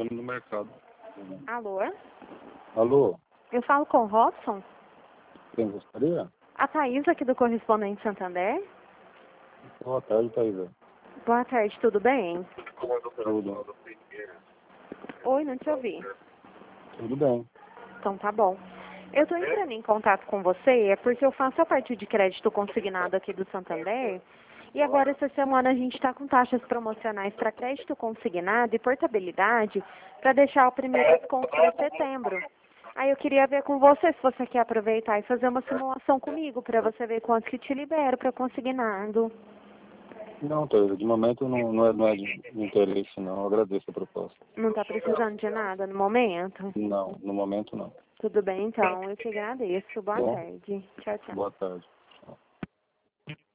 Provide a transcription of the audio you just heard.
indo no mercado. Alô? Alô? Eu falo com o Robson? Quem gostaria? A Thaís aqui do Correspondente Santander. Boa tarde, Thaisa. Boa tarde, tudo bem? Tudo. Oi, não te ouvi. Tudo bem. Então tá bom. Eu estou entrando em contato com você, é porque eu faço a parte de crédito consignado aqui do Santander. E agora, essa semana, a gente está com taxas promocionais para crédito consignado e portabilidade para deixar o primeiro desconto para setembro. Aí eu queria ver com você se você quer aproveitar e fazer uma simulação comigo para você ver quanto que te libero para consignado. Não, Thaisa, de momento não é de interesse, não. Eu agradeço a proposta. Não está precisando de nada no momento? Não, no momento não. Tudo bem, então. Eu te agradeço. Boa Bom, tarde. Tchau, tchau. boa tarde.